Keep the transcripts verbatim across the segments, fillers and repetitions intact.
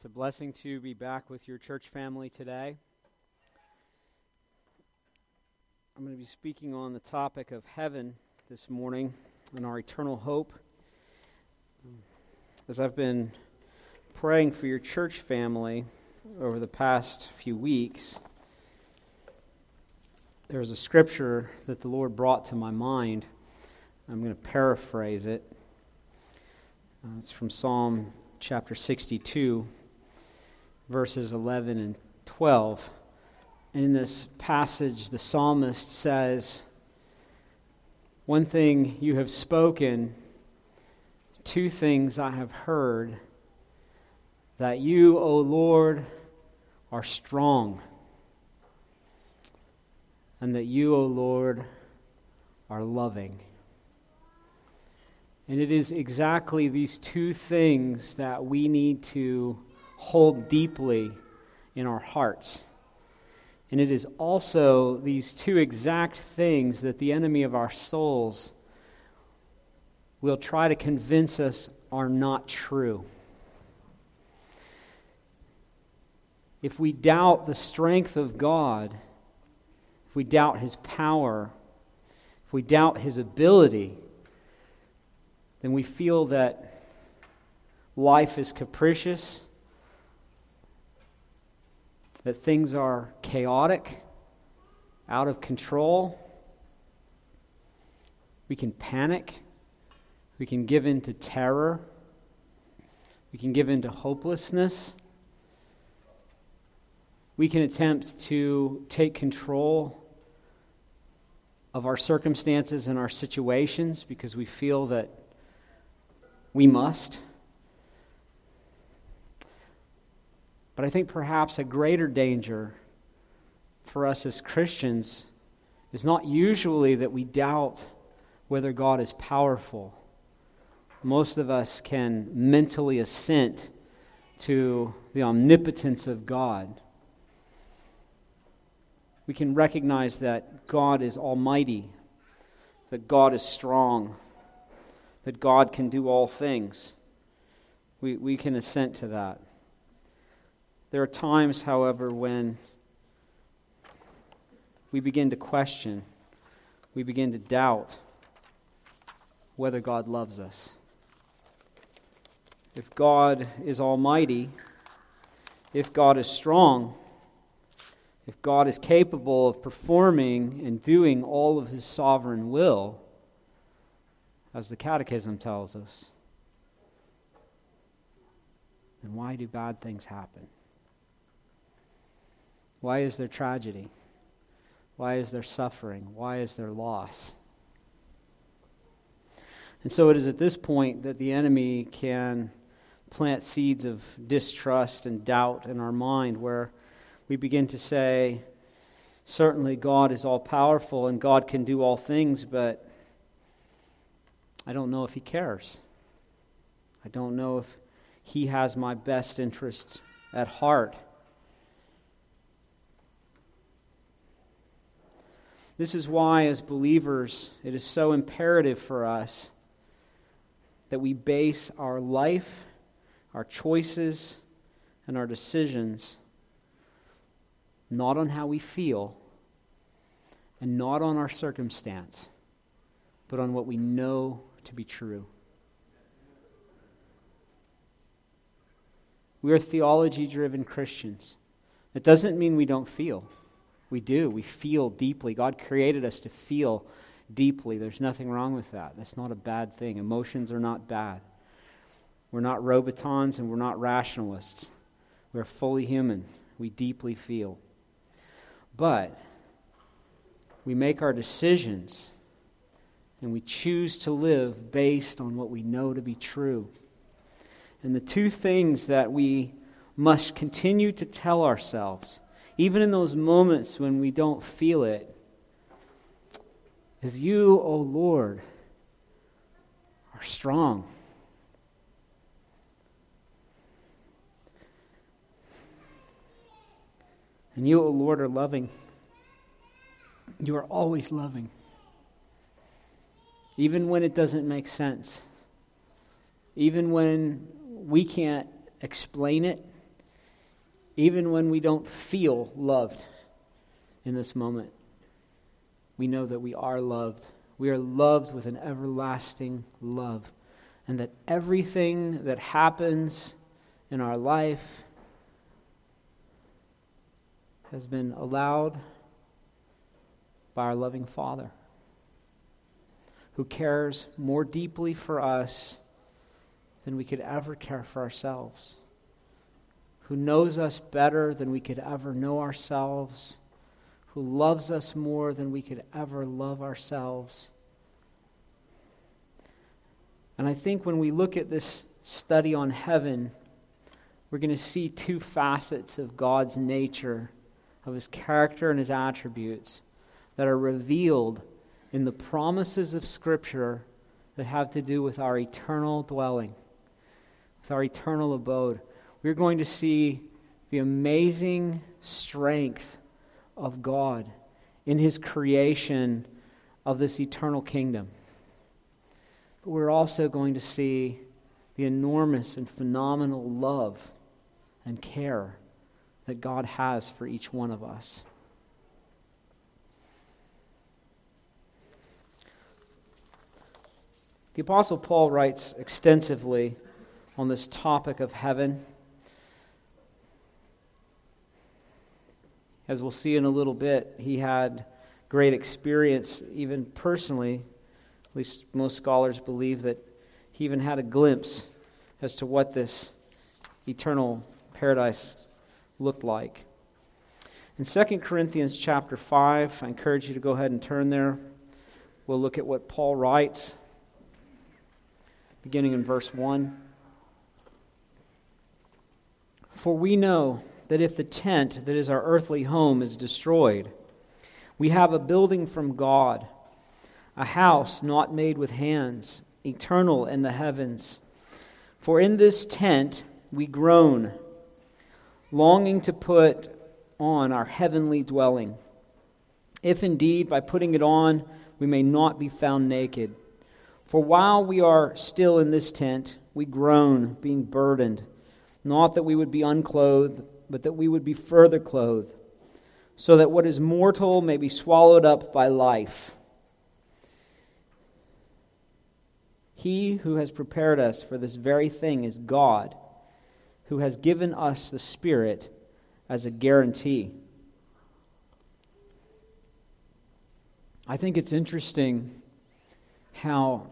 It's a blessing to be back with your church family today. I'm going to be speaking on the topic of heaven this morning and our eternal hope. As I've been praying for your church family over the past few weeks, there's a scripture that the Lord brought to my mind. I'm going to paraphrase it. Uh, it's from Psalm chapter sixty-two, verses eleven and twelve. In this passage, the psalmist says, "One thing you have spoken, two things I have heard, that you, O Lord, are strong, and that you, O Lord, are loving." And it is exactly these two things that we need to hold deeply in our hearts. And it is also these two exact things that the enemy of our souls will try to convince us are not true. If we doubt the strength of God, if we doubt His power, if we doubt His ability, then we feel that life is capricious, that things are chaotic, out of control. We can panic. We can give in to terror. We can give in to hopelessness. We can attempt to take control of our circumstances and our situations because we feel that we must. But I think perhaps a greater danger for us as Christians is not usually that we doubt whether God is powerful. Most of us can mentally assent to the omnipotence of God. We can recognize that God is almighty, that God is strong, that God can do all things. We we can assent to that. There are times, however, when we begin to question, we begin to doubt whether God loves us. If God is almighty, if God is strong, if God is capable of performing and doing all of His sovereign will, as the Catechism tells us, then why do bad things happen? Why is there tragedy? Why is there suffering? Why is there loss? And so it is at this point that the enemy can plant seeds of distrust and doubt in our mind, where we begin to say, certainly God is all-powerful and God can do all things, but I don't know if He cares. I don't know if He has my best interest at heart. This is why, as believers, it is so imperative for us that we base our life, our choices, and our decisions not on how we feel and not on our circumstance, but on what we know to be true. We are theology-driven Christians. It doesn't mean we don't feel. We do. We feel deeply. God created us to feel deeply. There's nothing wrong with that. That's not a bad thing. Emotions are not bad. We're not Robotons and we're not rationalists. We're fully human. We deeply feel. But we make our decisions and we choose to live based on what we know to be true. And the two things that we must continue to tell ourselves, even in those moments when we don't feel it, is you, O Lord, are strong. And you, O Lord, are loving. You are always loving. Even when it doesn't make sense. Even when we can't explain it, Even when we don't feel loved in this moment, we know that we are loved. We are loved with an everlasting love. And that everything that happens in our life has been allowed by our loving Father, who cares more deeply for us than we could ever care for ourselves, who knows us better than we could ever know ourselves, who loves us more than we could ever love ourselves. And I think when we look at this study on heaven, we're going to see two facets of God's nature, of His character and His attributes that are revealed in the promises of Scripture that have to do with our eternal dwelling, with our eternal abode. We're going to see the amazing strength of God in His creation of this eternal kingdom. But we're also going to see the enormous and phenomenal love and care that God has for each one of us. The Apostle Paul writes extensively on this topic of heaven. As we'll see in a little bit, he had great experience, even personally. At least most scholars believe that he even had a glimpse as to what this eternal paradise looked like. In Second Corinthians chapter five, I encourage you to go ahead and turn there. We'll look at what Paul writes, beginning in verse one. For we know that if the tent that is our earthly home is destroyed, we have a building from God, a house not made with hands, eternal in the heavens. For in this tent we groan, longing to put on our heavenly dwelling, if indeed by putting it on we may not be found naked. For while we are still in this tent, we groan, being burdened, not that we would be unclothed, but that we would be further clothed, so that what is mortal may be swallowed up by life. He who has prepared us for this very thing is God, who has given us the Spirit as a guarantee. I think it's interesting how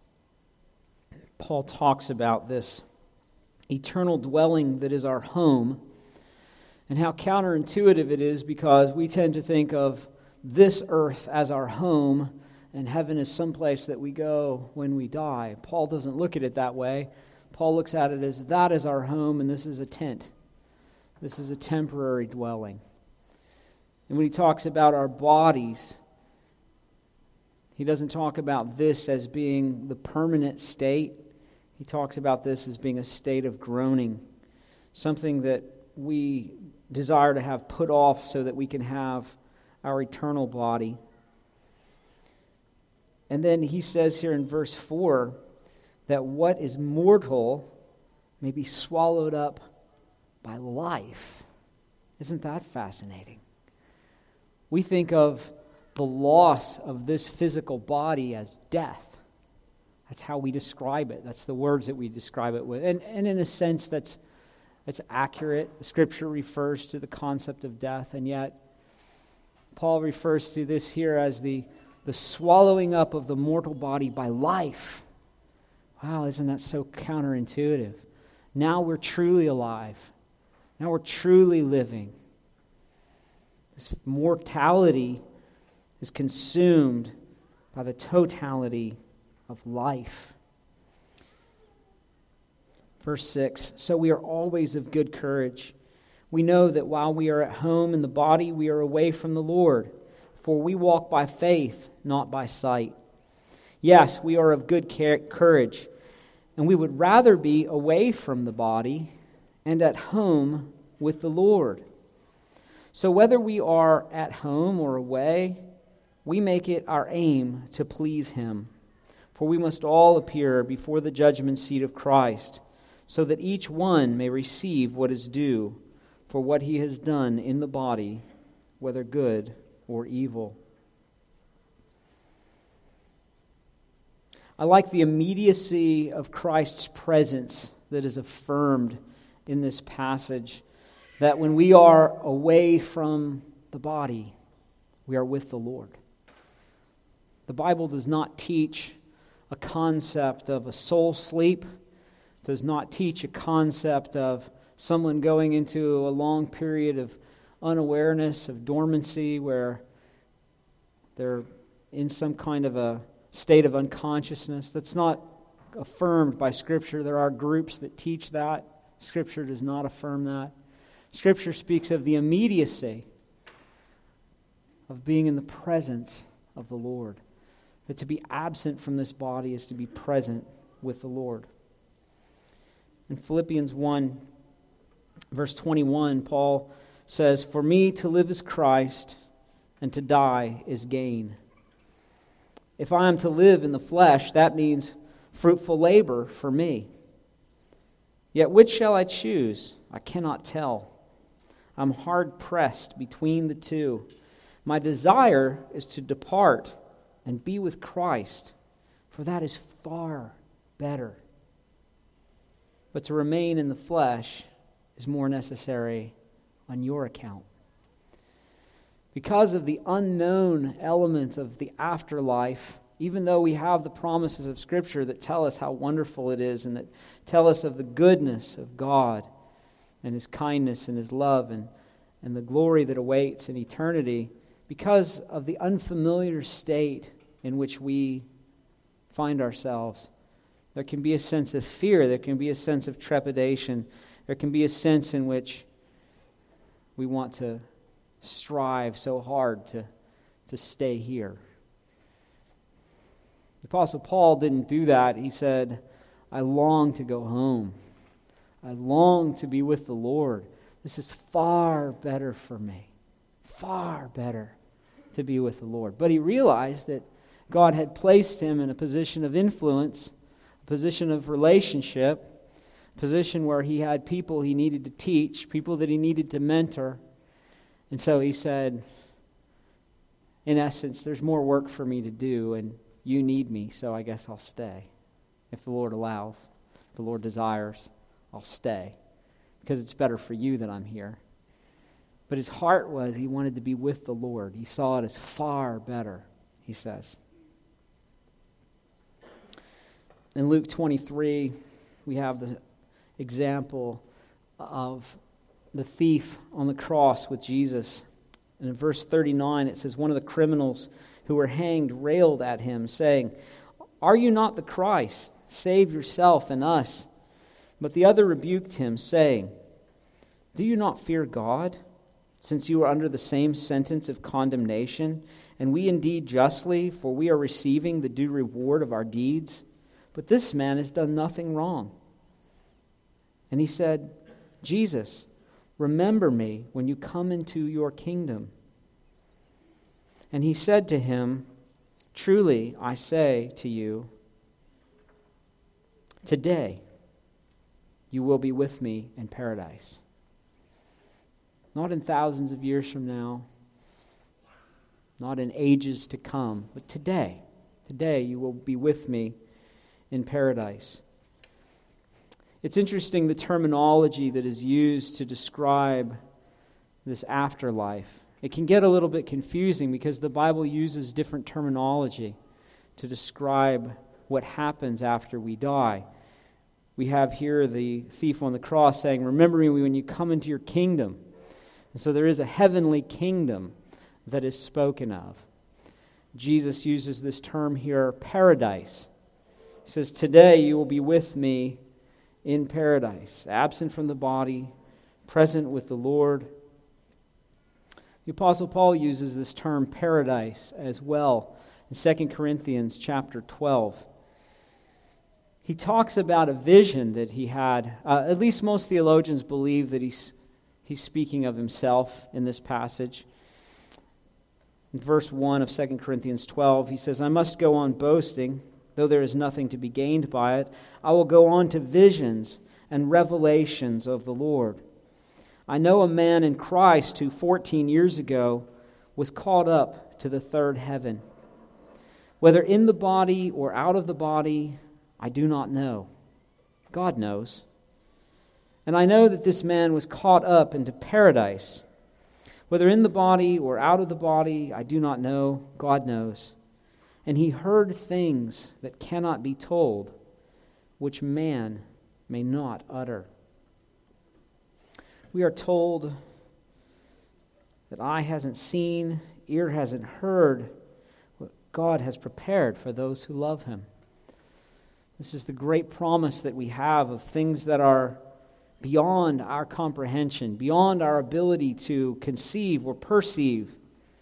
Paul talks about this eternal dwelling that is our home, and how counterintuitive it is, because we tend to think of this earth as our home and heaven is someplace that we go when we die. Paul doesn't look at it that way. Paul looks at it as that is our home and this is a tent. This is a temporary dwelling. And when he talks about our bodies, he doesn't talk about this as being the permanent state. He talks about this as being a state of groaning, something that we desire to have put off so that we can have our eternal body. And then he says here in verse four that what is mortal may be swallowed up by life. Isn't that fascinating? We think of the loss of this physical body as death. That's how we describe it. That's the words that we describe it with. And, and in a sense, that's It's accurate. The Scripture refers to the concept of death, and yet Paul refers to this here as the, the swallowing up of the mortal body by life. Wow, isn't that so counterintuitive? Now we're truly alive. Now we're truly living. This mortality is consumed by the totality of life. Verse six, so we are always of good courage. We know that while we are at home in the body, we are away from the Lord, for we walk by faith, not by sight. Yes, we are of good courage, and we would rather be away from the body and at home with the Lord. So whether we are at home or away, we make it our aim to please Him. For we must all appear before the judgment seat of Christ, so that each one may receive what is due for what he has done in the body, whether good or evil. I like the immediacy of Christ's presence that is affirmed in this passage, that when we are away from the body, we are with the Lord. The Bible does not teach a concept of a soul sleep, does not teach a concept of someone going into a long period of unawareness, of dormancy, where they're in some kind of a state of unconsciousness. That's not affirmed by Scripture. There are groups that teach that. Scripture does not affirm that. Scripture speaks of the immediacy of being in the presence of the Lord. That to be absent from this body is to be present with the Lord. In Philippians one, verse twenty-one, Paul says, "For me to live is Christ, and to die is gain. If I am to live in the flesh, that means fruitful labor for me. Yet which shall I choose? I cannot tell. I'm hard pressed between the two. My desire is to depart and be with Christ, for that is far better. But to remain in the flesh is more necessary on your account." Because of the unknown element of the afterlife, even though we have the promises of Scripture that tell us how wonderful it is and that tell us of the goodness of God and His kindness and His love and, and the glory that awaits in eternity, because of the unfamiliar state in which we find ourselves, there can be a sense of fear, there can be a sense of trepidation, there can be a sense in which we want to strive so hard to, to stay here. The Apostle Paul didn't do that. He said, "I long to go home. I long to be with the Lord. This is far better for me. Far better to be with the Lord." But he realized that God had placed him in a position of influence, a position of relationship, a position where he had people he needed to teach, people that he needed to mentor. And so he said, in essence, there's more work for me to do, and you need me, so I guess I'll stay. If the Lord allows, if the Lord desires, I'll stay, because it's better for you that I'm here. But his heart was he wanted to be with the Lord. He saw it as far better, he says. In Luke twenty-three, we have the example of the thief on the cross with Jesus. And in verse thirty-nine, it says, "One of the criminals who were hanged railed at him, saying, 'Are you not the Christ? Save yourself and us.' But the other rebuked him, saying, 'Do you not fear God, since you are under the same sentence of condemnation? And we indeed justly, for we are receiving the due reward of our deeds. But this man has done nothing wrong.' And he said, 'Jesus, remember me when you come into your kingdom.' And he said to him, 'Truly I say to you, today you will be with me in paradise.'" Not in thousands of years from now, not in ages to come, but today. Today you will be with me in paradise. It's interesting the terminology that is used to describe this afterlife. It can get a little bit confusing because the Bible uses different terminology to describe what happens after we die. We have here the thief on the cross saying, "Remember me when you come into your kingdom." And so there is a heavenly kingdom that is spoken of. Jesus uses this term here, paradise. He says, "Today you will be with me in paradise," absent from the body, present with the Lord. The Apostle Paul uses this term paradise as well in Second Corinthians chapter twelve. He talks about a vision that he had. Uh, at least most theologians believe that he's, he's speaking of himself in this passage. In verse one of Second Corinthians twelve, he says, "I must go on boasting, though there is nothing to be gained by it. I will go on to visions and revelations of the Lord. I know a man in Christ who fourteen years ago was caught up to the third heaven. Whether in the body or out of the body, I do not know. God knows. And I know that this man was caught up into paradise. Whether in the body or out of the body, I do not know. God knows. And he heard things that cannot be told, which man may not utter. We are told that eye hasn't seen, ear hasn't heard what God has prepared for those who love him. This is the great promise that we have of things that are beyond our comprehension, beyond our ability to conceive or perceive.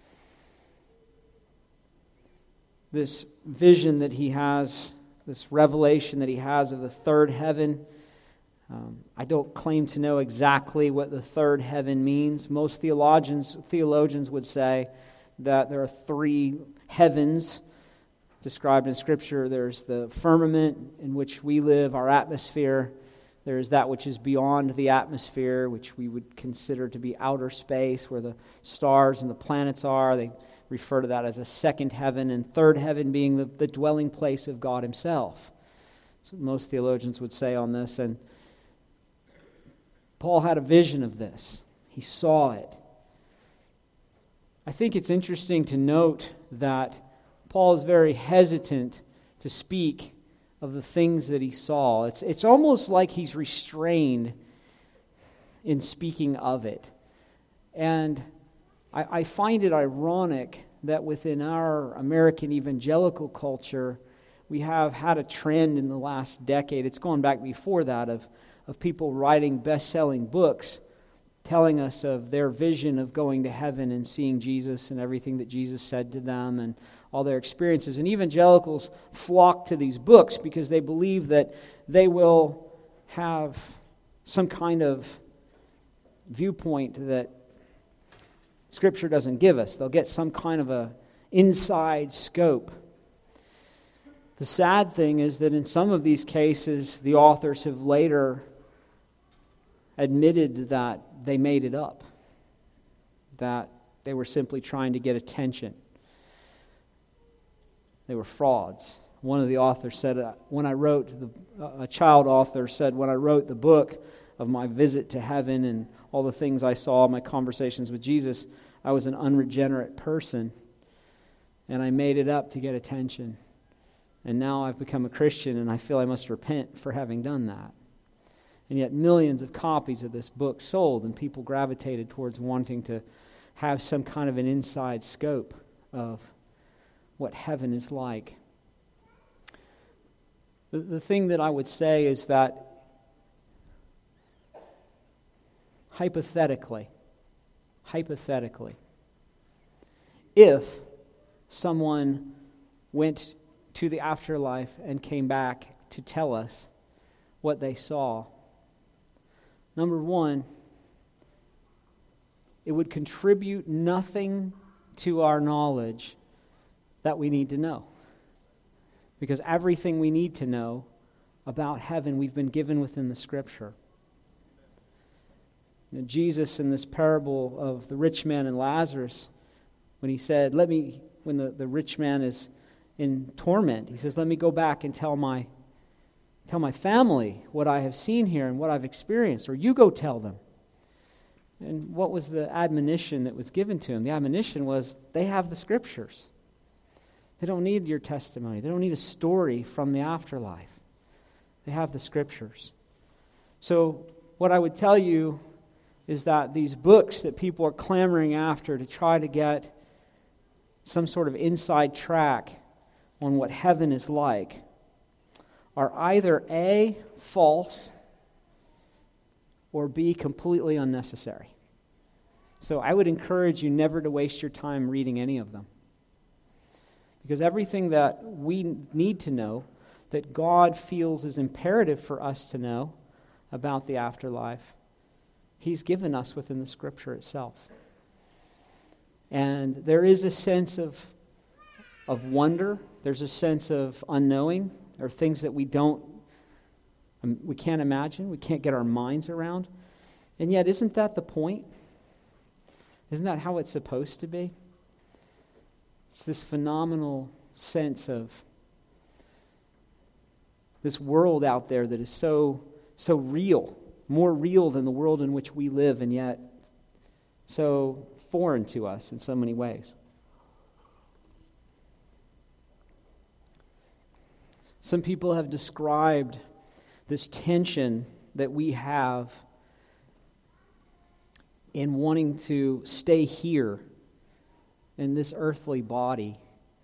This vision that he has, this revelation that he has of the third heaven, um, I don't claim to know exactly what the third heaven means. Most theologians, theologians would say that there are three heavens described in Scripture. There's the firmament in which we live, our atmosphere. There's that which is beyond the atmosphere, which we would consider to be outer space, where the stars and the planets are. They refer to that as a second heaven, and third heaven being the, the dwelling place of God himself. That's what most theologians would say on this. And Paul had a vision of this. He saw it. I think it's interesting to note that Paul is very hesitant to speak of the things that he saw. It's, it's almost like he's restrained in speaking of it. And I, I find it ironic that within our American evangelical culture, we have had a trend in the last decade, it's gone back before that, of, of people writing best-selling books telling us of their vision of going to heaven and seeing Jesus and everything that Jesus said to them and all their experiences. And evangelicals flock to these books because they believe that they will have some kind of viewpoint that Scripture doesn't give us. They'll get some kind of a inside scope. The sad thing is that in some of these cases, the authors have later admitted that they made it up, that they were simply trying to get attention. They were frauds. One of the authors said, uh, when I wrote, the, uh, a child author said, when I wrote the book of my visit to heaven and all the things I saw, my conversations with Jesus, I was an unregenerate person, and I made it up to get attention. And now I've become a Christian, and I feel I must repent for having done that. And yet millions of copies of this book sold, and people gravitated towards wanting to have some kind of an inside scope of what heaven is like. The, the thing that I would say is that hypothetically, hypothetically, if someone went to the afterlife and came back to tell us what they saw, number one, it would contribute nothing to our knowledge that we need to know. Because everything we need to know about heaven we've been given within the Scripture. You know, Jesus in this parable of the rich man and Lazarus, when he said, let me, when the, the rich man is in torment, he says, let me go back and tell my Tell my family what I have seen here and what I've experienced, or you go tell them. And what was the admonition that was given to him? The admonition was, they have the Scriptures. They don't need your testimony. They don't need a story from the afterlife. They have the Scriptures. So what I would tell you is that these books that people are clamoring after to try to get some sort of inside track on what heaven is like are either A, false, or B, completely unnecessary. So I would encourage you never to waste your time reading any of them. Because everything that we need to know, that God feels is imperative for us to know about the afterlife, He's given us within the Scripture itself. And there is a sense of, of wonder. There's a sense of unknowing. There are things that we don't, um, we can't imagine, we can't get our minds around. And yet, isn't that the point? Isn't that how it's supposed to be? It's this phenomenal sense of this world out there that is so, so real, more real than the world in which we live, and yet so foreign to us in so many ways. Some people have described this tension that we have in wanting to stay here in this earthly body,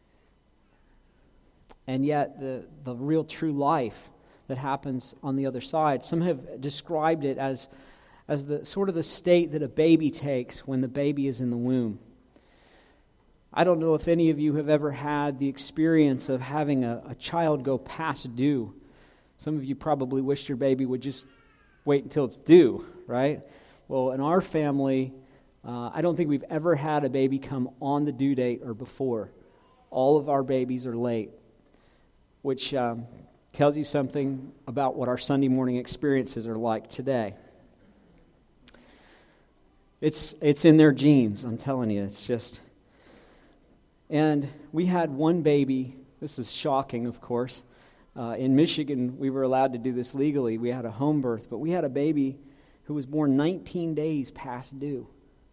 and yet the, the real true life that happens on the other side. Some have described it as, as the sort of the state that a baby takes when the baby is in the womb. I don't know if any of you have ever had the experience of having a, a child go past due. Some of you probably wish your baby would just wait until it's due, right? Well, in our family, uh, I don't think we've ever had a baby come on the due date or before. All of our babies are late, which um, tells you something about what our Sunday morning experiences are like today. It's it's in their genes, I'm telling you. It's just... And we had one baby, this is shocking, of course. Uh, in Michigan, we were allowed to do this legally. We had a home birth, but we had a baby who was born nineteen days past due.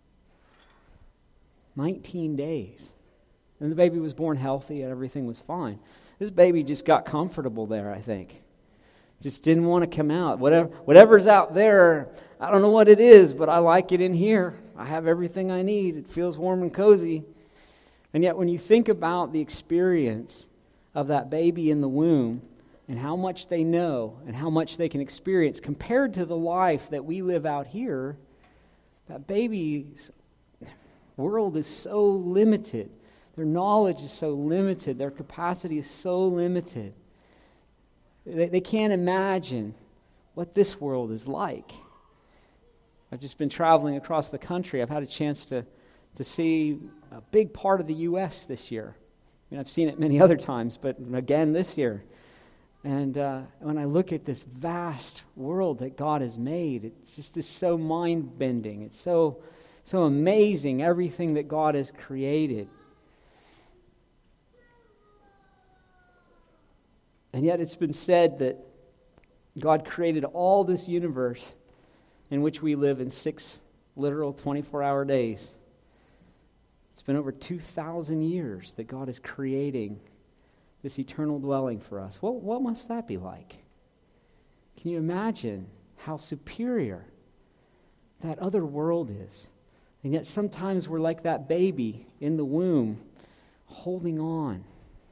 nineteen days. And the baby was born healthy and everything was fine. This baby just got comfortable there, I think. Just didn't want to come out. Whatever, whatever's out there, I don't know what it is, but I like it in here. I have everything I need. It feels warm and cozy. And yet when you think about the experience of that baby in the womb and how much they know and how much they can experience compared to the life that we live out here, that baby's world is so limited. Their knowledge is so limited. Their capacity is so limited. They, they can't imagine what this world is like. I've just been traveling across the country. I've had a chance to, to see a big part of the U S this year. I mean, I've seen it many other times, but again this year. And uh, when I look at this vast world that God has made, it just is so mind-bending. It's so, so amazing, everything that God has created. And yet it's been said that God created all this universe in which we live in six literal twenty-four hour days. It's been over two thousand years that God is creating this eternal dwelling for us. What, what must that be like? Can you imagine how superior that other world is? And yet sometimes we're like that baby in the womb, holding on.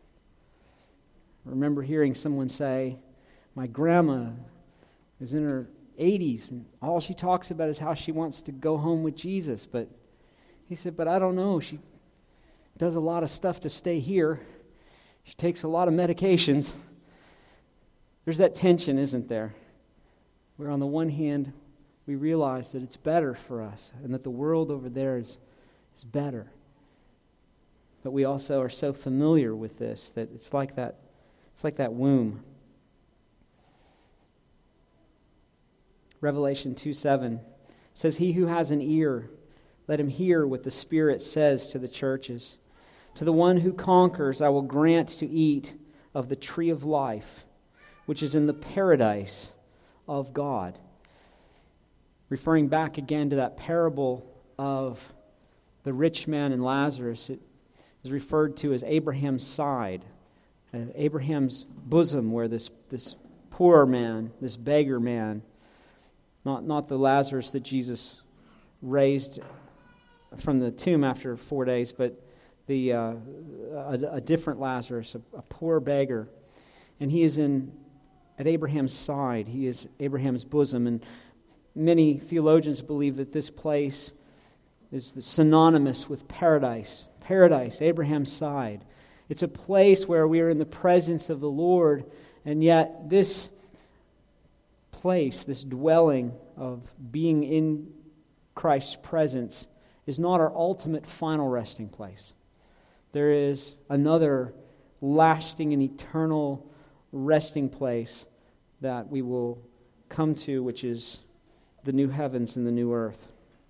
I remember hearing someone say, my grandma is in her eighties, and all she talks about is how she wants to go home with Jesus. But he said, but I don't know. She does a lot of stuff to stay here. She takes a lot of medications. There's that tension, isn't there? Where on the one hand, we realize that it's better for us and that the world over there is, is better. But we also are so familiar with this that it's like that, it's like that womb. Revelation two seven says, he who has an ear, let him hear what the Spirit says to the churches. To the one who conquers, I will grant to eat of the tree of life, which is in the paradise of God. Referring back again to that parable of the rich man and Lazarus, it is referred to as Abraham's side, uh, Abraham's bosom, where this, this poor man, this beggar man, not, not the Lazarus that Jesus raised from the tomb after four days, but the uh, a, a different Lazarus, a, a poor beggar. And he is in at Abraham's side. He is Abraham's bosom. And many theologians believe that this place is synonymous with paradise. Paradise, Abraham's side. It's a place where we are in the presence of the Lord, and yet this place, this dwelling of being in Christ's presence, is not our ultimate final resting place. There is another lasting and eternal resting place that we will come to, which is the new heavens and the new earth.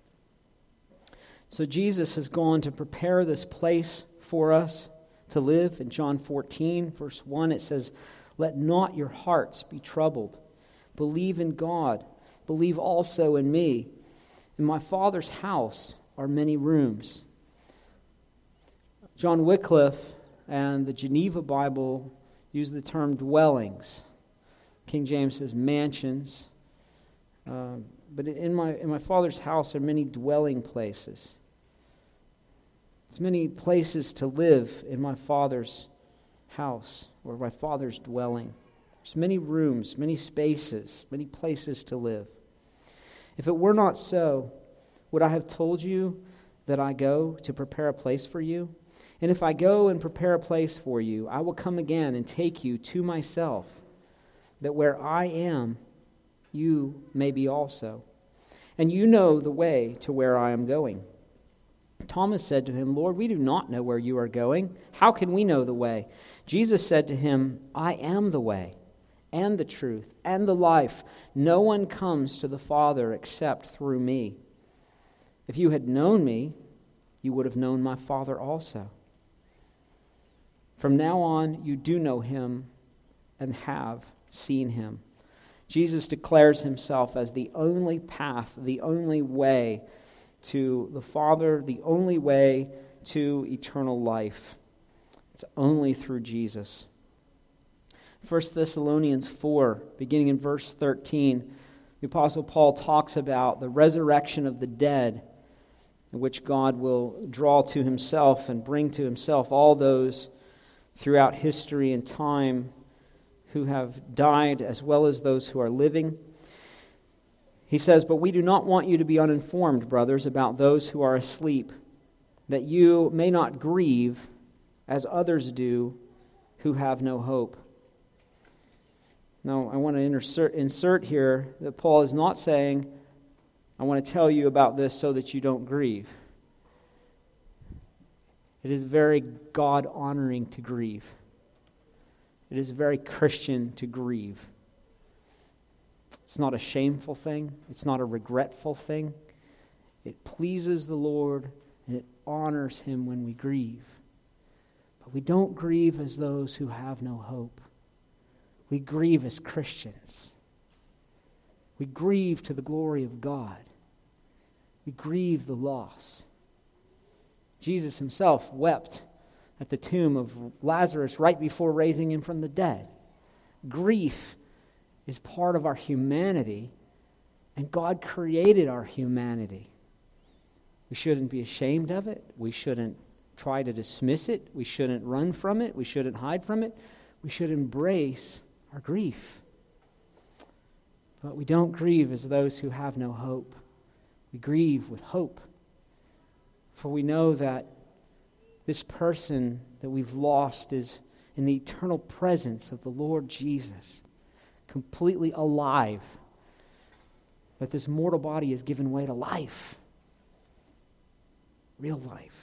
So Jesus has gone to prepare this place for us to live. In John fourteen, verse one, it says, "Let not your hearts be troubled. Believe in God. Believe also in me. In my Father's house are many rooms." John Wycliffe and the Geneva Bible use the term dwellings. King James says mansions. Uh, but in my in my Father's house are many dwelling places. It's many places to live in my Father's house, or my Father's dwelling. There's many rooms, many spaces, many places to live. If it were not so, would I have told you that I go to prepare a place for you? And if I go and prepare a place for you, I will come again and take you to myself, that where I am, you may be also. And you know the way to where I am going. Thomas said to him, "Lord, we do not know where you are going. How can we know the way?" Jesus said to him, "I am the way, and the truth, and the life. No one comes to the Father except through me. If you had known me, you would have known my Father also. From now on, you do know him and have seen him." Jesus declares himself as the only path, the only way to the Father, the only way to eternal life. It's only through Jesus. First Thessalonians four, beginning in verse thirteen, the Apostle Paul talks about the resurrection of the dead, in which God will draw to himself and bring to himself all those throughout history and time who have died, as well as those who are living. He says, "But we do not want you to be uninformed, brothers, about those who are asleep, that you may not grieve as others do who have no hope." Now, I want to insert, insert here that Paul is not saying, "I want to tell you about this so that you don't grieve." It is very God-honoring to grieve. It is very Christian to grieve. It's not a shameful thing. It's not a regretful thing. It pleases the Lord and it honors him when we grieve. But we don't grieve as those who have no hope. We grieve as Christians. We grieve to the glory of God. We grieve the loss. Jesus himself wept at the tomb of Lazarus right before raising him from the dead. Grief is part of our humanity, and God created our humanity. We shouldn't be ashamed of it. We shouldn't try to dismiss it. We shouldn't run from it. We shouldn't hide from it. We should embrace our grief. But we don't grieve as those who have no hope. We grieve with hope. For we know that this person that we've lost is in the eternal presence of the Lord Jesus, completely alive. That this mortal body is given way to life. Real life.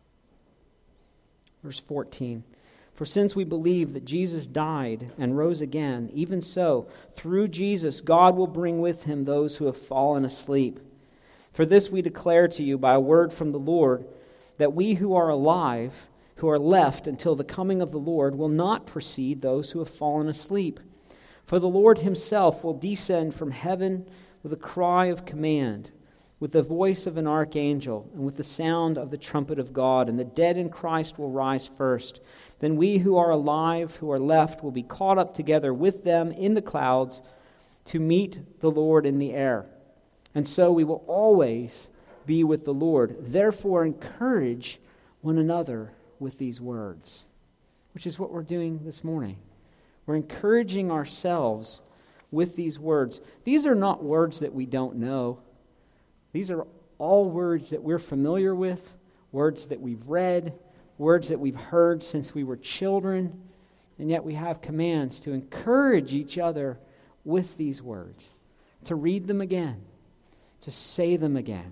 Verse fourteen. "For since we believe that Jesus died and rose again, even so, through Jesus, God will bring with him those who have fallen asleep. For this we declare to you by a word from the Lord, that we who are alive, who are left until the coming of the Lord, will not precede those who have fallen asleep. For the Lord himself will descend from heaven with a cry of command, with the voice of an archangel, and with the sound of the trumpet of God, and the dead in Christ will rise first. Then we who are alive, who are left, will be caught up together with them in the clouds to meet the Lord in the air. And so we will always be with the Lord. Therefore, encourage one another with these words," which is what we're doing this morning. We're encouraging ourselves with these words. These are not words that we don't know. These are all words that we're familiar with, words that we've read, words that we've heard since we were children, and yet we have commands to encourage each other with these words, to read them again, to say them again.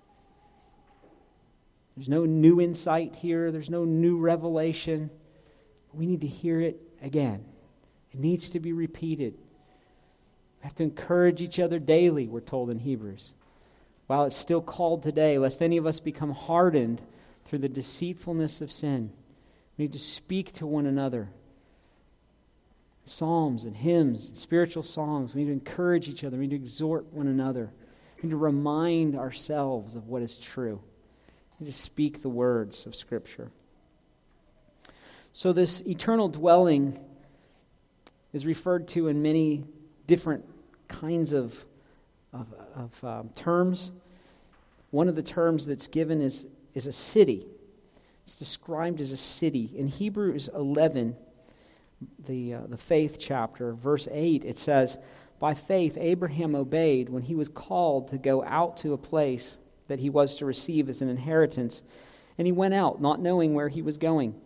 There's no new insight here. There's no new revelation. We need to hear it again. It needs to be repeated. We have to encourage each other daily, we're told in Hebrews. While it's still called today, lest any of us become hardened through the deceitfulness of sin. We need to speak to one another. Psalms and hymns and spiritual songs. We need to encourage each other. We need to exhort one another. We need to remind ourselves of what is true. We need to speak the words of Scripture. So this eternal dwelling is referred to in many different kinds of, of, of um, terms. One of the terms that's given is, is a city. It's described as a city. In Hebrews eleven, the, uh, the faith chapter, verse eight, it says, "By faith Abraham obeyed when he was called to go out to a place that he was to receive as an inheritance, and he went out, not knowing where he was going.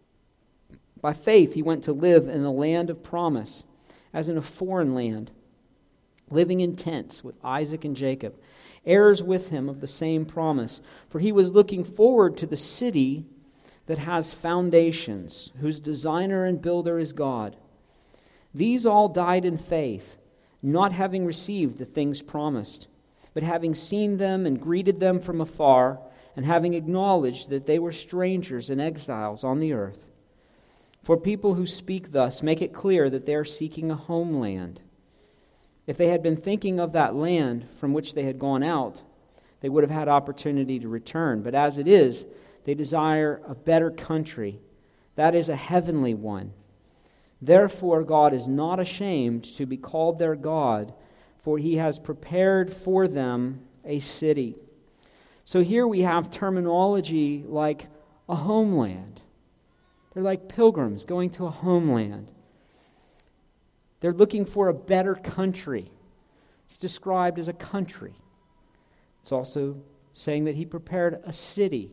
By faith he went to live in the land of promise, as in a foreign land, living in tents with Isaac and Jacob, heirs with him of the same promise. For he was looking forward to the city that has foundations, whose designer and builder is God. These all died in faith, not having received the things promised, but having seen them and greeted them from afar, and having acknowledged that they were strangers and exiles on the earth. For people who speak thus make it clear that they are seeking a homeland. If they had been thinking of that land from which they had gone out, they would have had opportunity to return. But as it is, they desire a better country, that is a heavenly one. Therefore God is not ashamed to be called their God, for he has prepared for them a city." So here we have terminology like a homeland. They're like pilgrims going to a homeland. They're looking for a better country. It's described as a country. It's also saying that he prepared a city.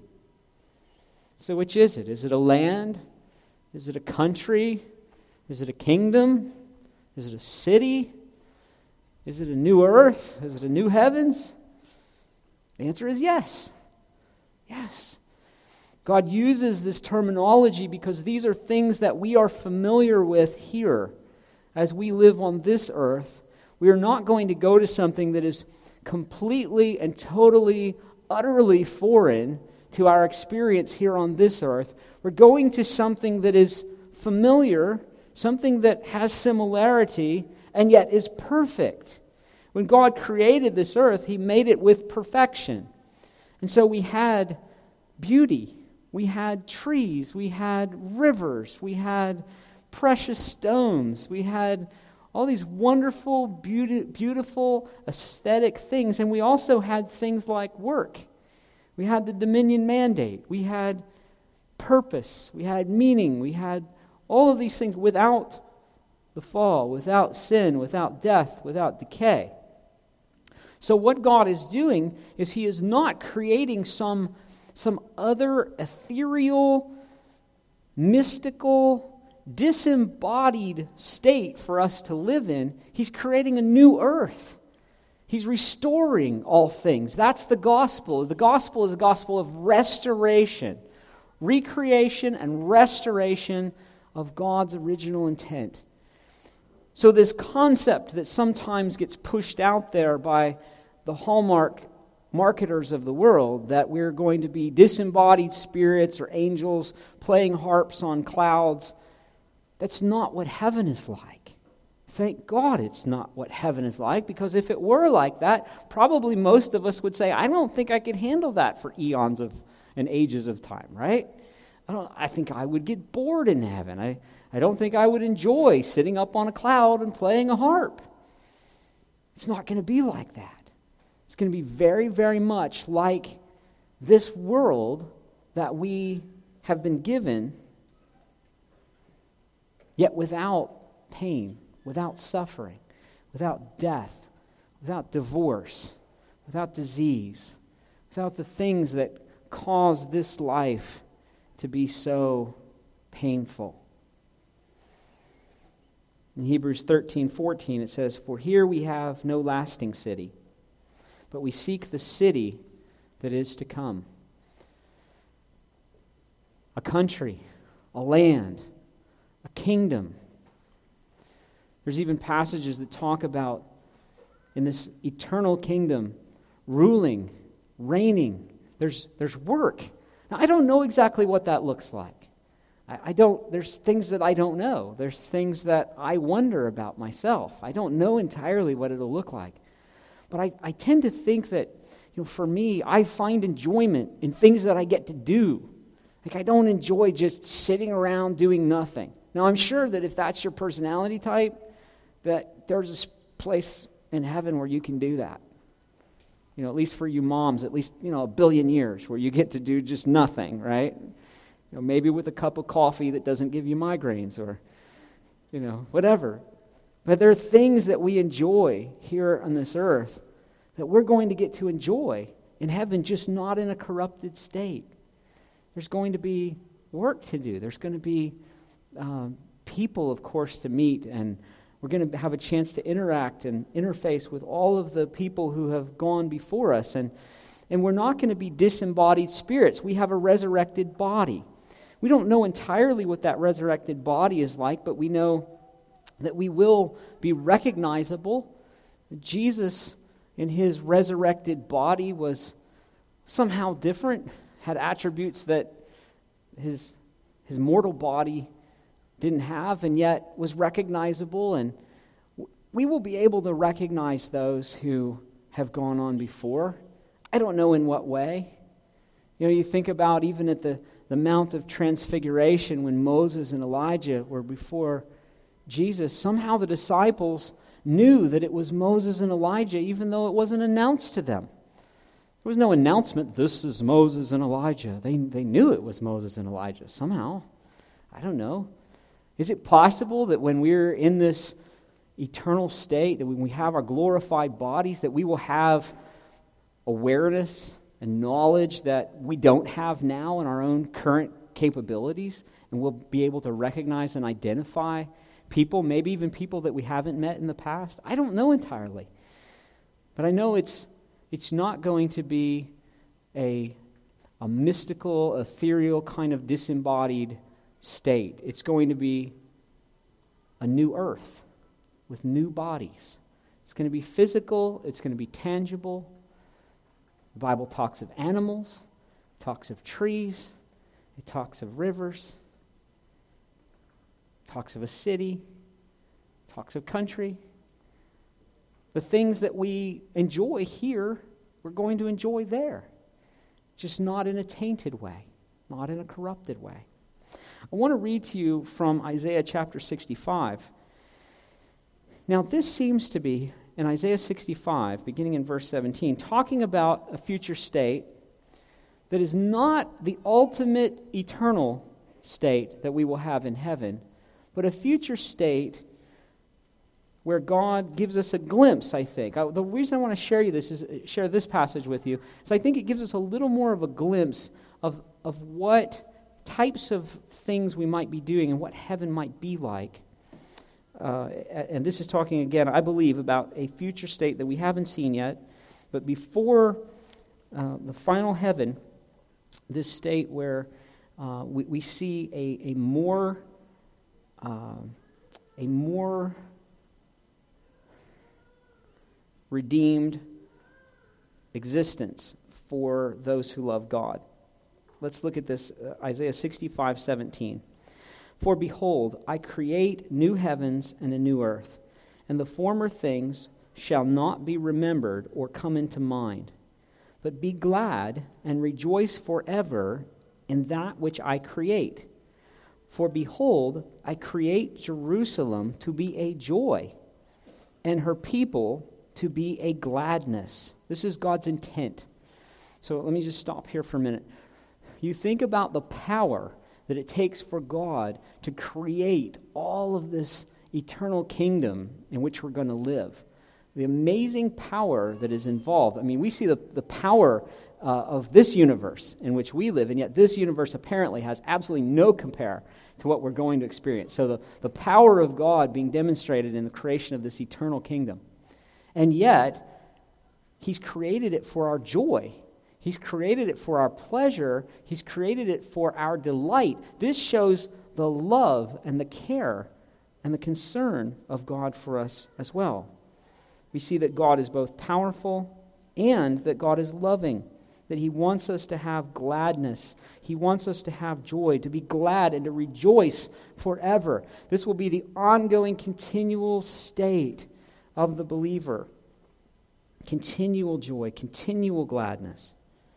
So which is it? Is it a land? Is it a country? Is it a kingdom? Is it a city? Is it a new earth? Is it a new heavens? The answer is yes. Yes. God uses this terminology because these are things that we are familiar with here as we live on this earth. We are not going to go to something that is completely and totally, utterly foreign to our experience here on this earth. We're going to something that is familiar, something that has similarity, and yet is perfect. When God created this earth, He made it with perfection. And so we had beauty, we had trees, we had rivers, we had precious stones, we had all these wonderful, beauty, beautiful, aesthetic things, and we also had things like work. We had the dominion mandate. We had purpose. We had meaning. We had all of these things without the fall, without sin, without death, without decay. So what God is doing is He is not creating some, some other ethereal, mystical, disembodied state for us to live in. He's creating a new earth. He's restoring all things. That's the gospel. The gospel is a gospel of restoration, recreation and restoration of God's original intent. So this concept that sometimes gets pushed out there by the hallmark marketers of the world, that we're going to be disembodied spirits or angels playing harps on clouds, that's not what heaven is like. Thank God it's not what heaven is like, because if it were like that, probably most of us would say, I don't think I could handle that for eons of and ages of time, right? I don't. I think I would get bored in heaven. I, I don't think I would enjoy sitting up on a cloud and playing a harp. It's not going to be like that. It's going to be very, very much like this world that we have been given, yet without pain, without suffering, without death, without divorce, without disease, without the things that cause this life to be so painful. In Hebrews thirteen fourteen it says, "For here we have no lasting city, but we seek the city that is to come." A country, a land, a kingdom. There's even passages that talk about in this eternal kingdom, ruling, reigning. There's, there's work. Now, I don't know exactly what that looks like. I, I don't, there's things that I don't know. There's things that I wonder about myself. I don't know entirely what it'll look like. But I, I tend to think that, you know, for me, I find enjoyment in things that I get to do. Like, I don't enjoy just sitting around doing nothing. Now, I'm sure that if that's your personality type, that there's a place in heaven where you can do that. You know, at least for you moms, at least, you know, a billion years where you get to do just nothing, right? You know, maybe with a cup of coffee that doesn't give you migraines or, you know, whatever. But there are things that we enjoy here on this earth that we're going to get to enjoy in heaven, just not in a corrupted state. There's going to be work to do. There's going to be um, people, of course, to meet, and we're going to have a chance to interact and interface with all of the people who have gone before us. And, and we're not going to be disembodied spirits. We have a resurrected body. We don't know entirely what that resurrected body is like, but we know that we will be recognizable. Jesus, in his resurrected body, was somehow different, had attributes that his, his mortal body didn't have, and yet was recognizable, and we will be able to recognize those who have gone on before. I don't know in what way. You know, you think about even at the, the Mount of Transfiguration when Moses and Elijah were before Jesus, somehow the disciples knew that it was Moses and Elijah, even though it wasn't announced to them. There was no announcement, this is Moses and Elijah. They, they knew it was Moses and Elijah somehow. I don't know. Is it possible that when we're in this eternal state, that when we have our glorified bodies, that we will have awareness and knowledge that we don't have now in our own current capabilities, and we'll be able to recognize and identify people, maybe even people that we haven't met in the past? I don't know entirely. But I know it's it's not going to be a, a mystical, ethereal kind of disembodied state. It's going to be a new earth with new bodies. It's going to be physical. It's going to be tangible. The Bible talks of animals, it talks of trees, it talks of rivers, it talks of a city, it talks of country. The things that we enjoy here, we're going to enjoy there, just not in a tainted way, not in a corrupted way. I want to read to you from Isaiah chapter sixty-five. Now, this seems to be, in Isaiah sixty-five, beginning in verse seventeen, talking about a future state that is not the ultimate eternal state that we will have in heaven, but a future state where God gives us a glimpse, I think. I, the reason I want to share you this is share this passage with you is I think it gives us a little more of a glimpse of, of what types of things we might be doing and what heaven might be like. Uh, and this is talking again, I believe, about a future state that we haven't seen yet, but before uh, the final heaven, this state where uh, we, we see a, a more uh, a more redeemed existence for those who love God. Let's look at this, uh, Isaiah sixty-five seventeen. For behold, I create new heavens and a new earth, and the former things shall not be remembered or come into mind. But be glad and rejoice forever in that which I create. For behold, I create Jerusalem to be a joy, and her people to be a gladness. This is God's intent. So let me just stop here for a minute. You think about the power that it takes for God to create all of this eternal kingdom in which we're going to live. The amazing power that is involved. I mean, we see the, the power uh, of this universe in which we live, and yet this universe apparently has absolutely no compare to what we're going to experience. So the, the power of God being demonstrated in the creation of this eternal kingdom. And yet, He's created it for our joy. He's created it for our pleasure. He's created it for our delight. This shows the love and the care and the concern of God for us as well. we see that God is both powerful and that God is loving, that He wants us to have gladness. He wants us to have joy, to be glad and to rejoice forever. This will be the ongoing, continual state of the believer. Continual joy, continual gladness.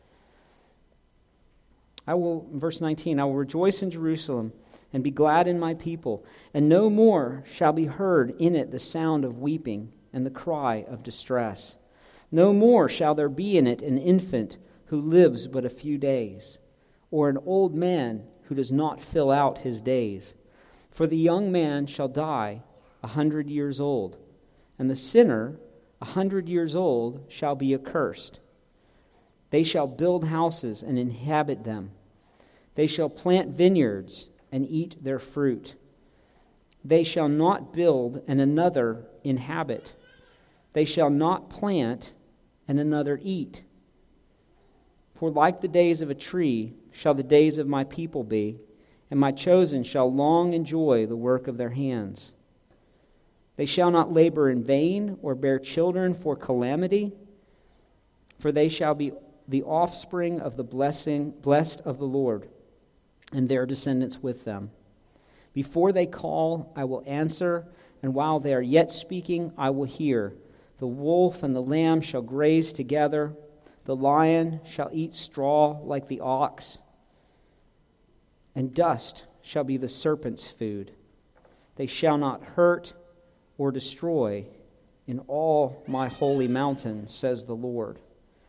I will, verse nineteen, I will rejoice in Jerusalem and be glad in my people, and no more shall be heard in it the sound of weeping and the cry of distress. No more shall there be in it an infant who lives but a few days, or an old man who does not fill out his days. For the young man shall die a hundred years old, and the sinner a hundred years old shall be accursed. They shall build houses and inhabit them. They shall plant vineyards and eat their fruit. They shall not build and another inhabit. They shall not plant and another eat. For like the days of a tree shall the days of my people be, and my chosen shall long enjoy the work of their hands. They shall not labor in vain or bear children for calamity, for they shall be the offspring of the blessing, blessed of the Lord, and their descendants with them. Before they call, I will answer, and while they are yet speaking, I will hear. The wolf and the lamb shall graze together. The lion shall eat straw like the ox, and dust shall be the serpent's food. They shall not hurt or destroy in all my holy mountain, says the Lord.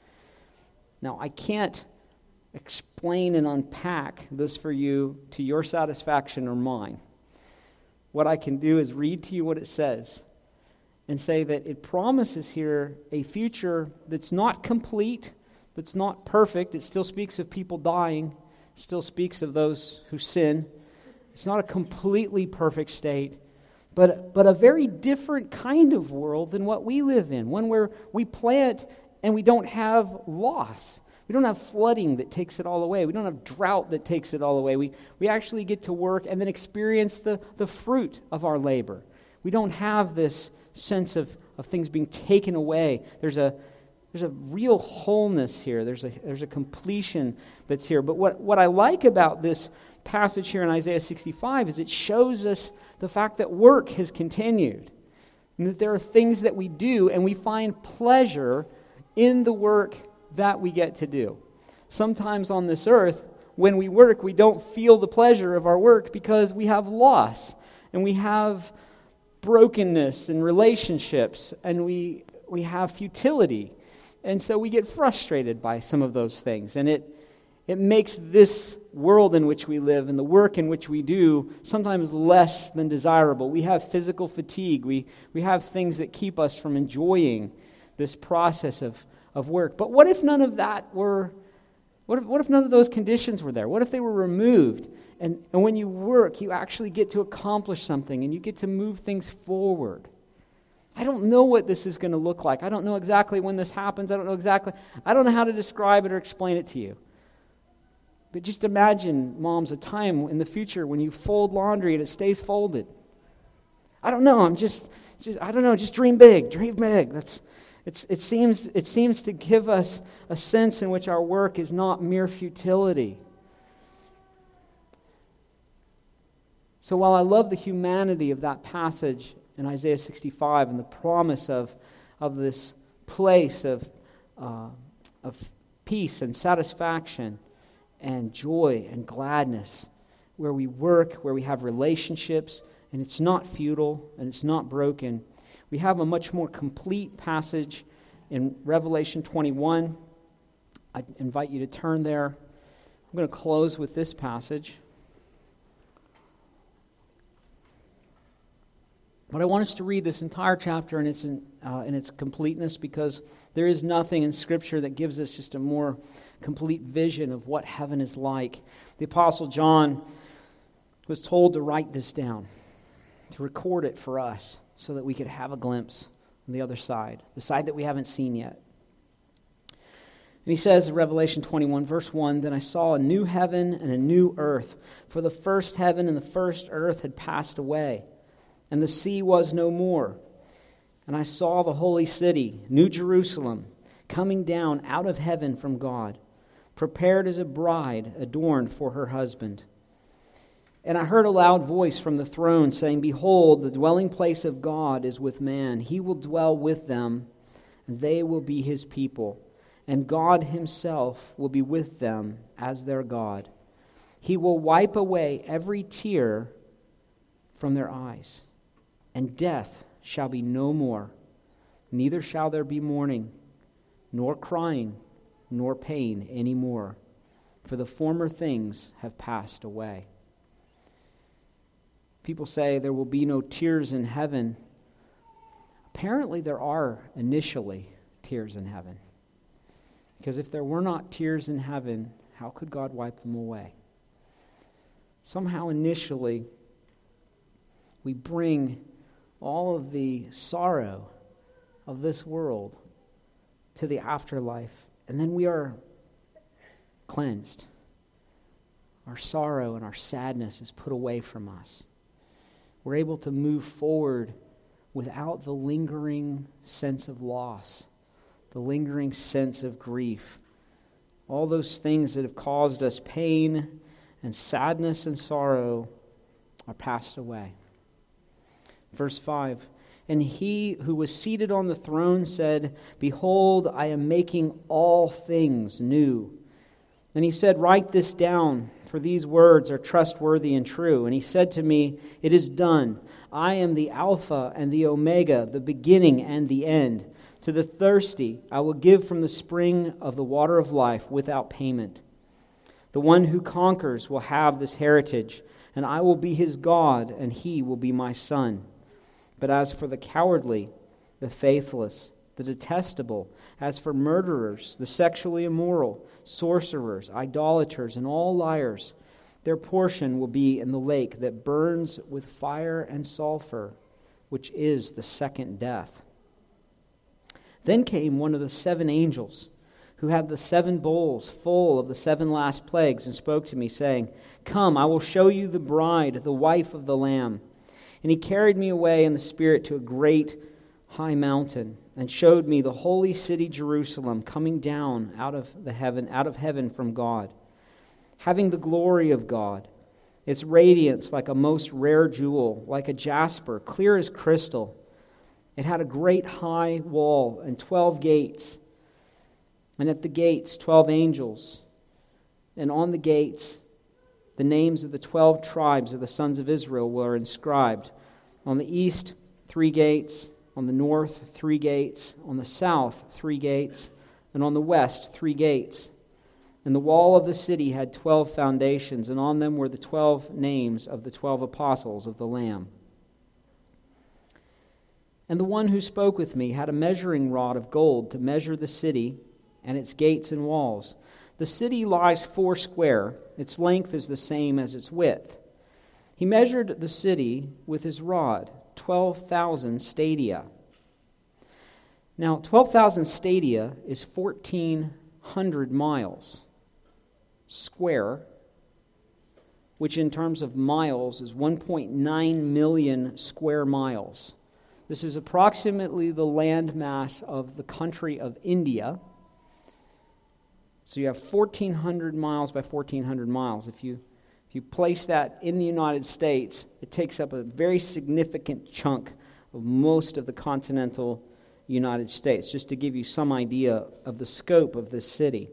Now, I can't explain and unpack this for you to your satisfaction or mine. What I can do is read to you what it says and say that it promises here a future that's not complete, that's not perfect. It still speaks of people dying, it still speaks of those who sin. It's not a completely perfect state, but, but a very different kind of world than what we live in, one where we plant and we don't have loss. We don't have flooding that takes it all away. We don't have drought that takes it all away. We, we actually get to work and then experience the, the fruit of our labor. We don't have this sense of, of things being taken away. There's a there's a real wholeness here. There's a there's a completion that's here. But what, what I like about this passage here in Isaiah sixty-five is it shows us the fact that work has continued. And that there are things that we do and we find pleasure in the work that we get to do. Sometimes on this earth, when we work, we don't feel the pleasure of our work because we have loss and we have brokenness in relationships and we we have futility. And so we get frustrated by some of those things. And it it makes this world in which we live and the work in which we do sometimes less than desirable. We have physical fatigue. We we have things that keep us from enjoying this process of of work. But what if none of that were, what if, what if none of those conditions were there? What if they were removed? And, and when you work, you actually get to accomplish something and you get to move things forward. I don't know what this is going to look like. I don't know exactly when this happens. I don't know exactly, I don't know how to describe it or explain it to you. But just imagine, moms, a time in the future when you fold laundry and it stays folded. I don't know. I'm just, just I don't know. Just dream big. Dream big. That's It's, it seems it seems to give us a sense in which our work is not mere futility. So while I love the humanity of that passage in Isaiah sixty-five and the promise of, of this place of, uh, of peace and satisfaction and joy and gladness, where we work, where we have relationships, and it's not futile and it's not broken, we have a much more complete passage in Revelation twenty-one. I invite you to turn there. I'm going to close with this passage. But I want us to read this entire chapter in its, in, uh, in its completeness because there is nothing in Scripture that gives us just a more complete vision of what heaven is like. The Apostle John was told to write this down, to record it for us, so that we could have a glimpse on the other side, the side that we haven't seen yet. And he says in Revelation twenty-one, verse one, "Then I saw a new heaven and a new earth, for the first heaven and the first earth had passed away, and the sea was no more. And I saw the holy city, New Jerusalem, coming down out of heaven from God, prepared as a bride adorned for her husband. And I heard a loud voice from the throne saying, Behold, the dwelling place of God is with man. He will dwell with them, and they will be his people. And God himself will be with them as their God. He will wipe away every tear from their eyes, and death shall be no more. Neither shall there be mourning, nor crying, nor pain any more, for the former things have passed away. People say there will be no tears in heaven. Apparently there are initially tears in heaven. Because if there were not tears in heaven, how could God wipe them away? Somehow initially we bring all of the sorrow of this world to the afterlife, and then we are cleansed. Our sorrow and our sadness is put away from us. We're able to move forward without the lingering sense of loss, the lingering sense of grief. All those things that have caused us pain and sadness and sorrow are passed away. Verse five, and he who was seated on the throne said, Behold, I am making all things new. And he said, Write this down, for these words are trustworthy and true. And he said to me, It is done. I am the Alpha and the Omega, the beginning and the end. To the thirsty I will give from the spring of the water of life without payment. The one who conquers will have this heritage, and I will be his God, and he will be my son. But as for the cowardly, the faithless, the detestable, as for murderers, the sexually immoral, sorcerers, idolaters, and all liars, their portion will be in the lake that burns with fire and sulfur, which is the second death. Then came one of the seven angels, who had the seven bowls full of the seven last plagues, and spoke to me, saying, Come, I will show you the bride, the wife of the Lamb. And he carried me away in the Spirit to a great high mountain, and showed me the holy city Jerusalem coming down out of the heaven, out of heaven from God, having the glory of God, its radiance like a most rare jewel, like a jasper, clear as crystal. It had a great high wall and twelve gates, and at the gates twelve angels, and on the gates the names of the twelve tribes of the sons of Israel were inscribed. On the east, three gates. On the north, three gates. On the south, three gates. And on the west, three gates. And the wall of the city had twelve foundations, and on them were the twelve names of the twelve apostles of the Lamb. And the one who spoke with me had a measuring rod of gold to measure the city and its gates and walls. The city lies four square. Its length is the same as its width. He measured the city with his rod, twelve thousand stadia. Now, twelve thousand stadia is fourteen hundred miles square, which in terms of miles is one point nine million square miles. This is approximately the land mass of the country of India. So you have fourteen hundred miles by fourteen hundred miles. If you if you place that in the United States, it takes up a very significant chunk of most of the continental United States, just to give you some idea of the scope of this city.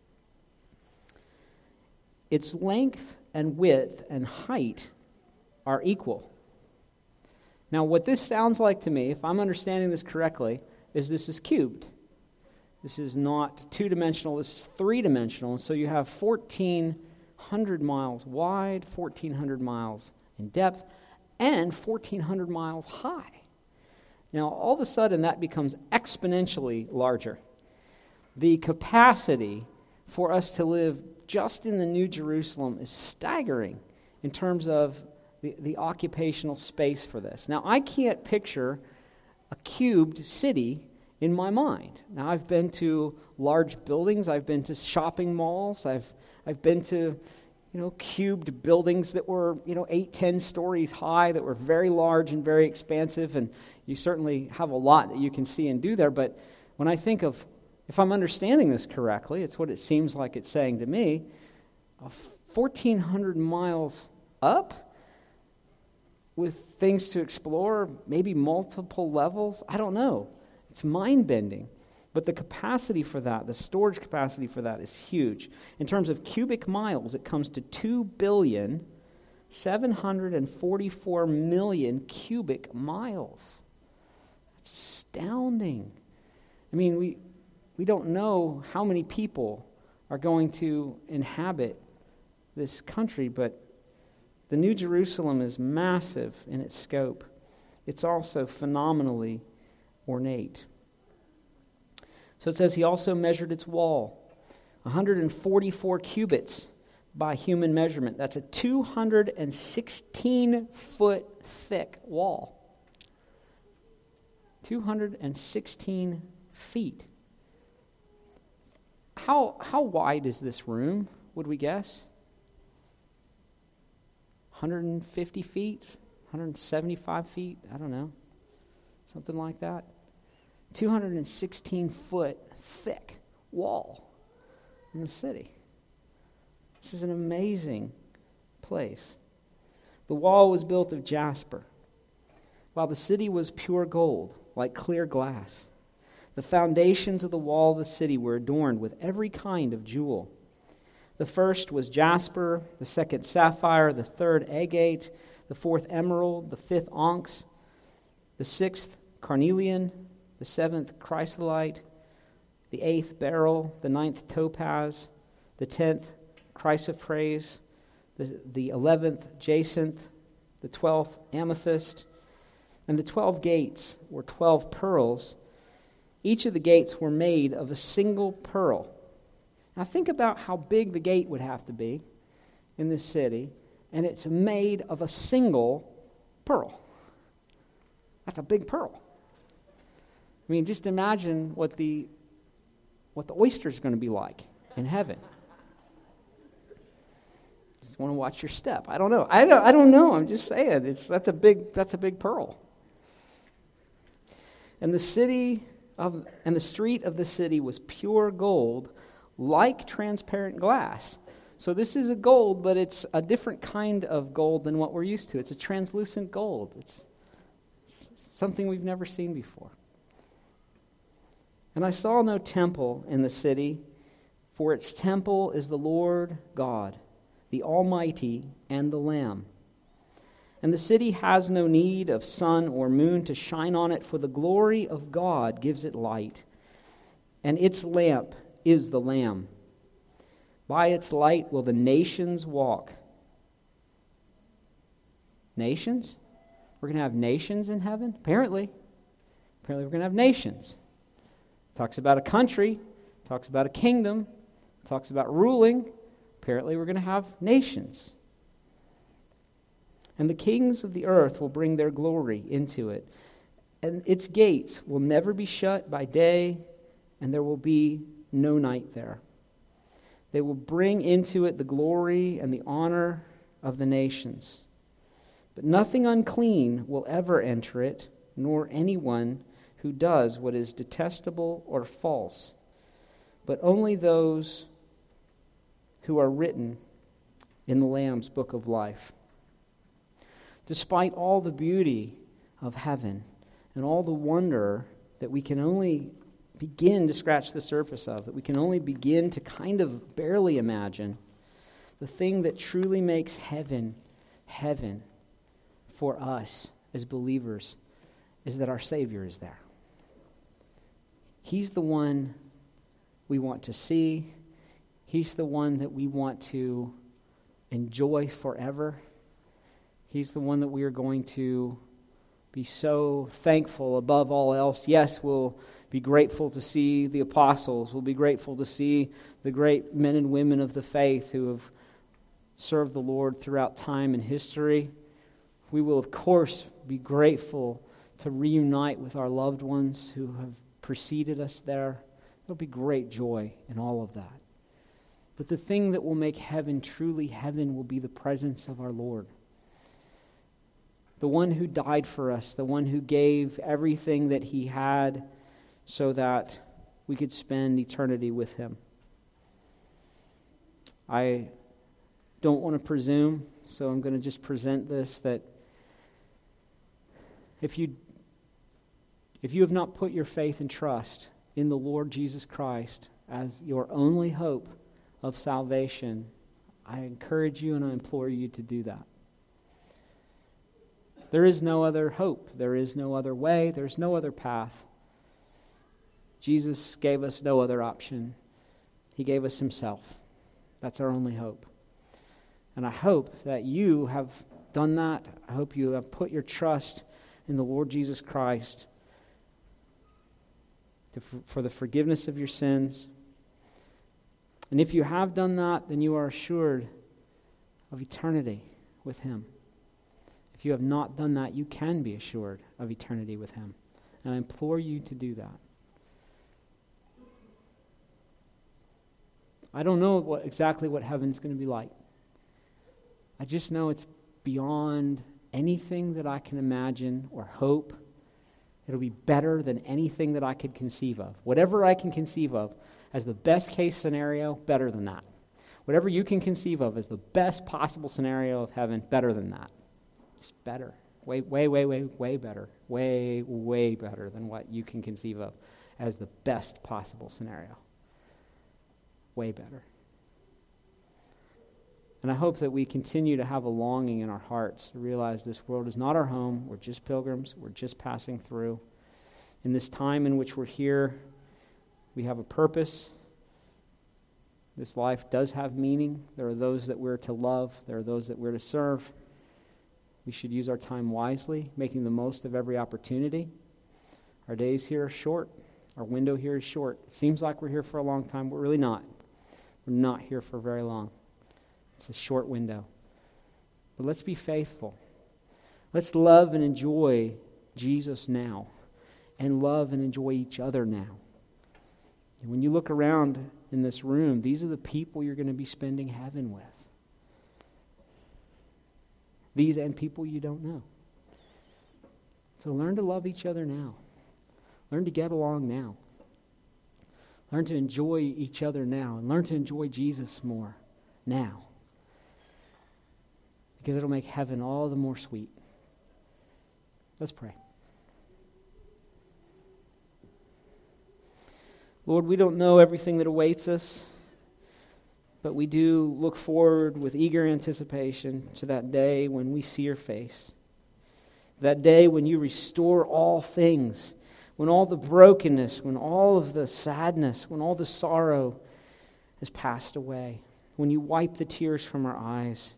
Its length and width and height are equal. Now, what this sounds like to me, if I'm understanding this correctly, is this is cubed. This is not two-dimensional, this is three-dimensional. And so you have fourteen hundred miles wide, fourteen hundred miles in depth, and fourteen hundred miles high. Now, all of a sudden, that becomes exponentially larger. The capacity for us to live just in the New Jerusalem is staggering in terms of the, the occupational space for this. Now, I can't picture a cubed city in my mind. Now, I've been to large buildings, I've been to shopping malls, I've I've been to you know, cubed buildings that were, you know, eight, ten stories high, that were very large and very expansive, and you certainly have a lot that you can see and do there. But when I think of, if I'm understanding this correctly, it's what it seems like it's saying to me, fourteen hundred miles up with things to explore, maybe multiple levels, I don't know. It's mind-bending. But the capacity for that, the storage capacity for that is huge. In terms of cubic miles, it comes to two billion, seven hundred forty-four million cubic miles. That's astounding. I mean, we we don't know how many people are going to inhabit this country, but the New Jerusalem is massive in its scope. It's also phenomenally ornate. So it says he also measured its wall, one hundred forty-four cubits by human measurement. That's a two hundred sixteen foot thick wall. two hundred sixteen feet. How, how wide is this room, would we guess? one hundred fifty feet? one hundred seventy-five feet? I don't know. Something like that. two hundred sixteen foot thick wall in the city. This is an amazing place. The wall was built of jasper, while the city was pure gold, like clear glass. The foundations of the wall of the city were adorned with every kind of jewel. The first was jasper, the second sapphire, the third agate, the fourth emerald, the fifth onyx, the sixth carnelian, the seventh chrysolite, the eighth beryl, the ninth topaz, the tenth chrysoprase, the, the eleventh jacinth, the twelfth amethyst, and the twelve gates were twelve pearls. Each of the gates were made of a single pearl. Now think about how big the gate would have to be in this city, and it's made of a single pearl. That's a big pearl. I mean, just imagine what the what the oyster is going to be like in heaven. Just want to watch your step. I don't know. I don't. I don't know. I'm just saying. It's that's a big. That's a big pearl. And the city of and the street of the city was pure gold, like transparent glass. So this is a gold, but it's a different kind of gold than what we're used to. It's a translucent gold. It's, it's something we've never seen before. And I saw no temple in the city, for its temple is the Lord God, the Almighty, and the Lamb. And the city has no need of sun or moon to shine on it, for the glory of God gives it light. And its lamp is the Lamb. By its light will the nations walk. Nations? We're going to have nations in heaven? Apparently. Apparently we're going to have nations. Talks about a country, talks about a kingdom, talks about ruling. Apparently we're going to have nations. And the kings of the earth will bring their glory into it. And its gates will never be shut by day, and there will be no night there. They will bring into it the glory and the honor of the nations. But nothing unclean will ever enter it, nor anyone who does what is detestable or false, but only those who are written in the Lamb's book of life. Despite all the beauty of heaven and all the wonder that we can only begin to scratch the surface of, that we can only begin to kind of barely imagine, the thing that truly makes heaven heaven for us as believers is that our Savior is there. He's the one we want to see. He's the one that we want to enjoy forever. He's the one that we are going to be so thankful above all else. Yes, we'll be grateful to see the apostles. We'll be grateful to see the great men and women of the faith who have served the Lord throughout time and history. We will, of course, be grateful to reunite with our loved ones who have preceded us there. There'll be great joy in all of that. But the thing that will make heaven truly heaven will be the presence of our Lord. The one who died for us, the one who gave everything that he had so that we could spend eternity with him. I don't want to presume, so I'm going to just present this, that if you if you have not put your faith and trust in the Lord Jesus Christ as your only hope of salvation, I encourage you and I implore you to do that. There is no other hope. There is no other way. There's no other path. Jesus gave us no other option. He gave us himself. That's our only hope. And I hope that you have done that. I hope you have put your trust in the Lord Jesus Christ to, for the forgiveness of your sins. And if you have done that, then you are assured of eternity with him. If you have not done that, you can be assured of eternity with him. And I implore you to do that. I don't know what, exactly what heaven's going to be like. I just know it's beyond anything that I can imagine or hope. It'll be better than anything that I could conceive of. Whatever I can conceive of as the best case scenario, better than that. Whatever you can conceive of as the best possible scenario of heaven, better than that. Just better. Way, way, way, way, way better. Way, way better than what you can conceive of as the best possible scenario. Way better. And I hope that we continue to have a longing in our hearts to realize this world is not our home. We're just pilgrims. We're just passing through. In this time in which we're here, we have a purpose. This life does have meaning. There are those that we're to love. There are those that we're to serve. We should use our time wisely, making the most of every opportunity. Our days here are short. Our window here is short. It seems like we're here for a long time, but we're really not. We're not here for very long. It's a short window. But let's be faithful. Let's love and enjoy Jesus now, and love and enjoy each other now. And when you look around in this room, these are the people you're going to be spending heaven with. These and people you don't know. So learn to love each other now. Learn to get along now. Learn to enjoy each other now. And learn to enjoy Jesus more now. Because it'll make heaven all the more sweet. Let's pray. Lord, we don't know everything that awaits us, but we do look forward with eager anticipation to that day when we see your face. That day when you restore all things, when all the brokenness, when all of the sadness, when all the sorrow has passed away, when you wipe the tears from our eyes.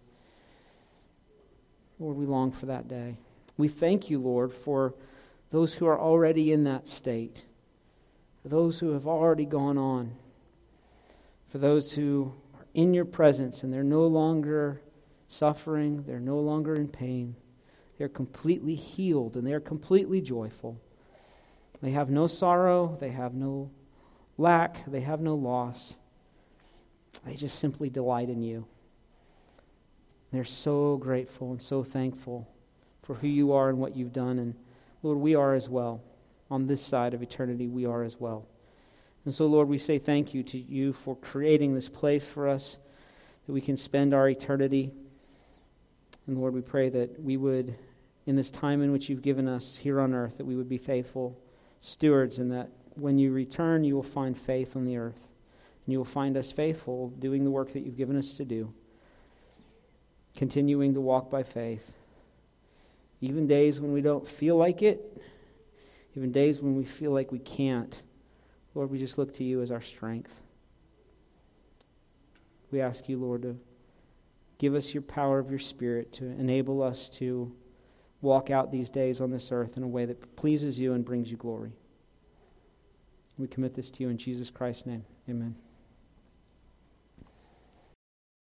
Lord, we long for that day. We thank you, Lord, for those who are already in that state, for those who have already gone on, for those who are in your presence and they're no longer suffering, they're no longer in pain. They're completely healed and they're completely joyful. They have no sorrow, they have no lack, they have no loss. They just simply delight in you. They're so grateful and so thankful for who you are and what you've done. And Lord, we are as well. On this side of eternity, we are as well. And so, Lord, we say thank you to you for creating this place for us that we can spend our eternity. And Lord, we pray that we would, in this time in which you've given us here on earth, that we would be faithful stewards, and that when you return, you will find faith on the earth. And you will find us faithful, doing the work that you've given us to do, continuing to walk by faith. Even days when we don't feel like it, even days when we feel like we can't, Lord, we just look to you as our strength. We ask you, Lord, to give us your power of your Spirit to enable us to walk out these days on this earth in a way that pleases you and brings you glory. We commit this to you in Jesus Christ's name. Amen.